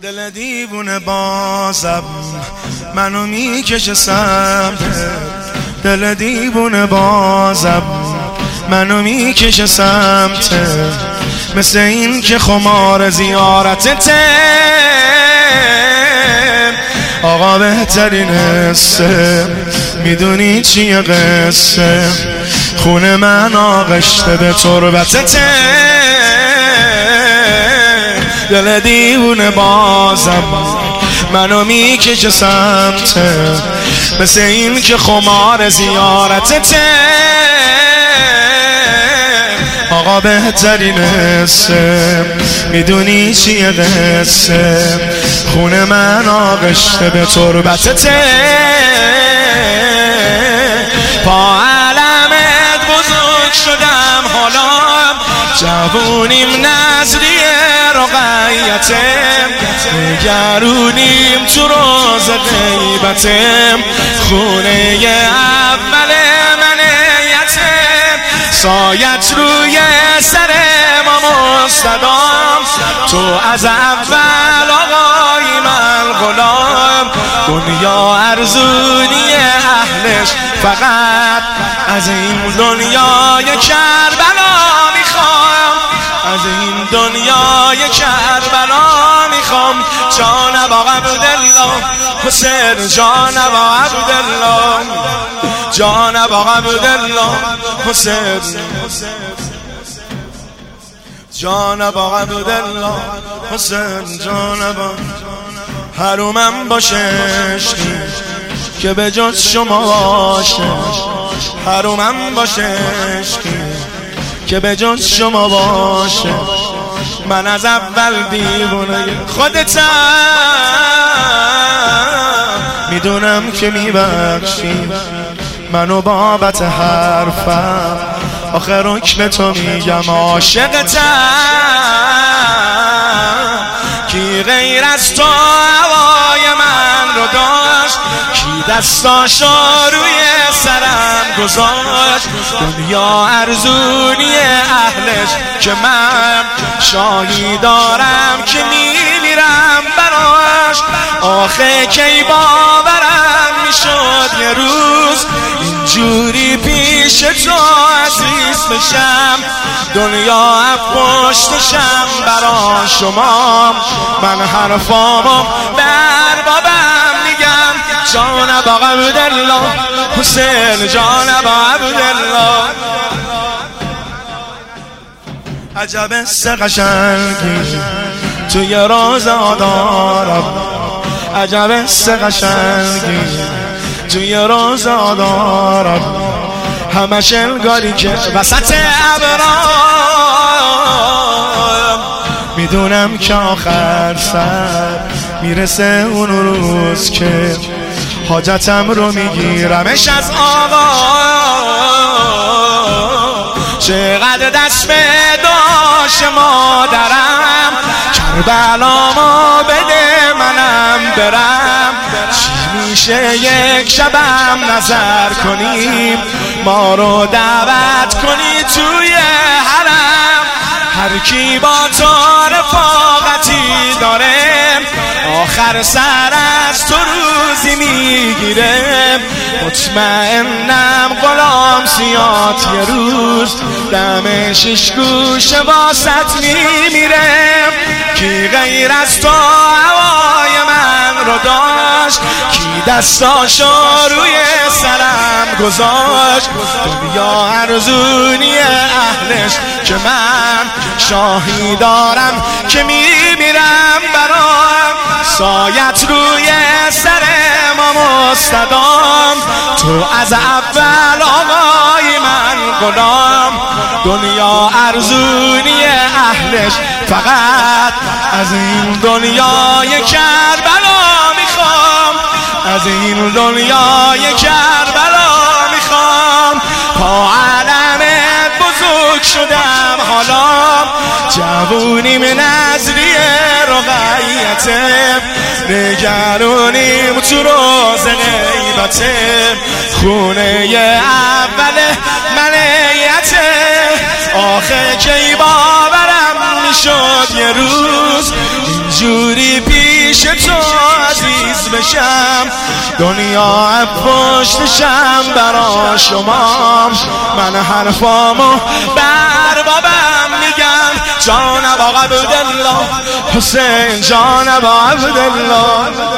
دل دیوونه بازم منو میکشه سمت، دل دیوونه بازم منو میکشه سمت، مثل این که خمار زیارتته آقا بهترین حسه. میدونی چیه قصه؟ خونه من آغشته به تربتته، دل دیوونه بازم منو میکشه سمت، مثل این که خمار زیارتته آقا بهترین حسه. میدونی چیه قصه؟ خونه من آغشته به تربتته، با علمت بزرگ شدم حالا جوونیم نظریه رقیتم، نگرونیم تو روز غیبتم، خونه اول منیتم، سایت روی سر ما مستدام، تو از اول آقای من غلام، دنیا ارزونی اهلش فقط از این دنیای کربلا میخوام، از این دنیای کربلا میخوام. جان ابا عبدالله حسین، جان ابا عبدالله، جان ابا عبدالله حسین، جان ابا عبدالله حسین، جان ابا. حرومم باشه عشقی که به جز شما باشه، حرومم باشه عشقی که به جز شما باشه. من از اول دیوونه خودتم، میدونم که میبخشی منو بابت حرفم، آخر حکم تو میگم عاشقتم. کی غیر از تو هوای من رو داشت، کی دستاشو روی سرم گذاشت، دنیا ارزونی اهلش که من شاهی دارم که میمیرم براش. آخه کی باورم میشد یه روز اینجوری پیش تو عزیز بشم، دنیا پشتشم برا شما. من حرفامو بر بابم میگم، جان ابا عبدالله حسین، جان ابا عبدالله. عجب حس قشنگی توی روزا دارم، عجب حس قشنگی توی روزا دارم، همش انگاری که وسط ابرام. میدونم که آخر سر میرسه اون روز که حاجتم رو میگیرمش از آقا. چقدر دست به داشت مادرم، کربلامو بده منم برم. چی میشه یک شبم نظر کنیم، ما رو دعوت کنی توی حرم. هر کی با تو رفاقتی داره، آخر سر از تو روزی میگیره. مطمئنم غلام سیات یه روز دم شش گوشه واسط میمیره. کی غیر از تو هوای من رو داشت، کی دستاشو روی سرم گذاشت، دنیا ارزونی اهلش که من شاهی دارم که میمیرم برام. سایت روی سر ما مستدام، تو از اول آقای من غلام، دنیا ارزونی اهلش فقط از این دنیای کربلا میخوام، از این دنیای کربلا میخوام. با علمت بزرگ شدم حالا جوونیم نظریه رقیتم، نگرونیم تو روز غیبتم، خونه اول منیتم. آخه کی باورم میشد یه روز اینجوری پیش تو عزیز بشم، دنیا پشتشم برا شما. من حرفامو بر بابم میگم، جان ابا عبدالله حسین، جان ابا عبدالله.